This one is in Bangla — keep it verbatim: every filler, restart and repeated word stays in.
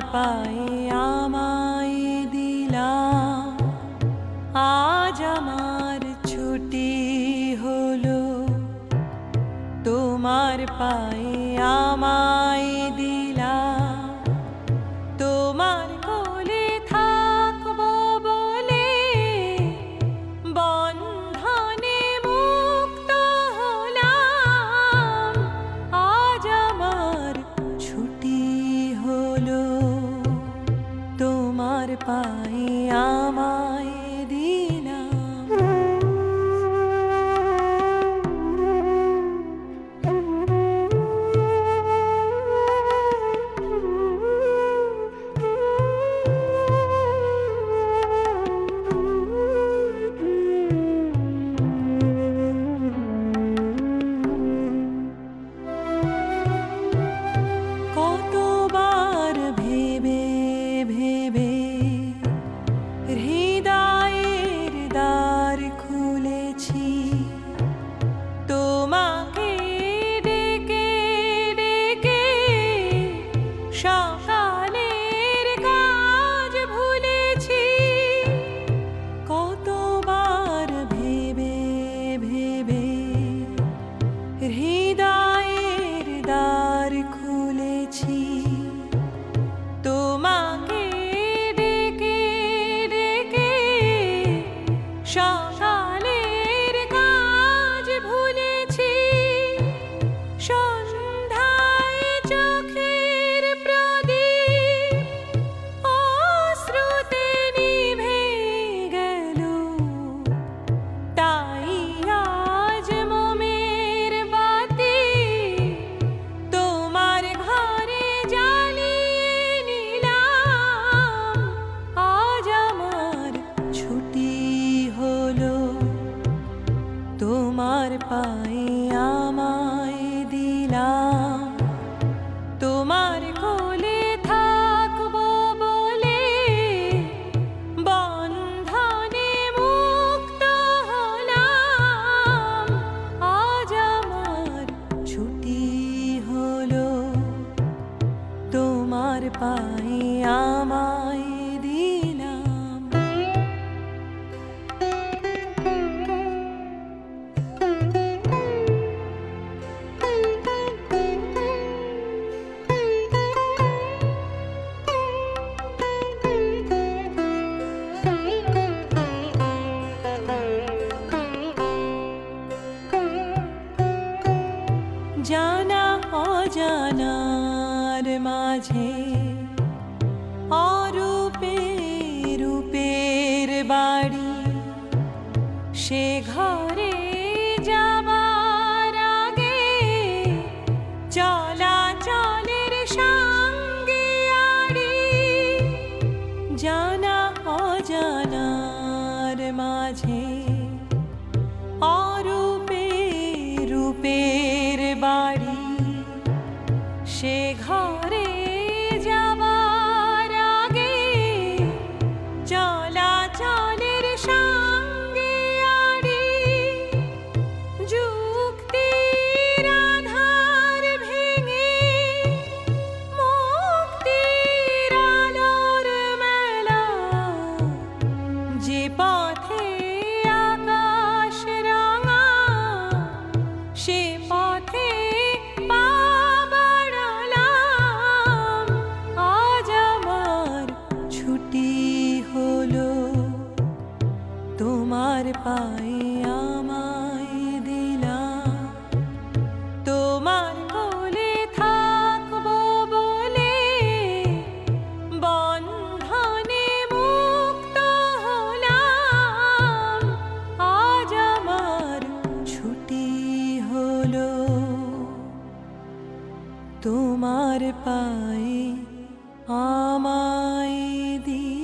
পায়ে আমায় দিলাম, আজ আমার ছুটি হলো। তোমার পায়ে আমায় দিলাম, তোমার কোলে থাকবো বলে বন্ধনে মুক্ত হলাম। আজ আমার ছুটি হলো, তোমার পায়ে আমায় দিলাম। কতবার ভেবে ভেবে হৃদয়ের দ্বার খুলেছি, তোমাকে ডেকে ডেকে সকালের কাজ ভুলেছি। কতবার ভেবে ভেবে হৃদয়ের দ্বার খুলেছি, তোমাকে ডেকে ডেকে সকালের কাজ ভুলেছি। সন্ধ্যায় চোখের প্রদীপ অশ্রুতে নিভে গেল, তাই আজ মোমের বাতি তোমার ঘরে জ্বালিয়ে নিলাম। আজ আমার ছুটি হলো, তোমার পায়ে আমায় দিলাম। তোমার কোলে থাকবো বলে বন্ধনে মুক্ত হলাম। আজ আমার ছুটি হলো, তোমার পায়ে আমায় দিলাম। জানা অজানার মাঝে অরূপে রূপের বাড়ি, সে ঘরে যাবার আগে চলাচলের সঙ্গে আড়ি। জানা অজানার মাঝে অরূপে রূপের বাড়ি, সে ঘরে যাবার আগে চলাচলের সঙ্গে আড়ি। যুক্তির আধার ভেঙে মুক্তির আলোর মেলা, যে পথে আকাশ রাঙা সে পথে পা বাড়ালাম। আজ আমার ছুটি হলো, তোমার পায়ে আমায় দিলাম। তোমার কোলে থাকবো বলে বন্ধনে মুক্ত হলাম। আজ আমার ছুটি হলো, তোমার পায়ে আমায় দিলাম।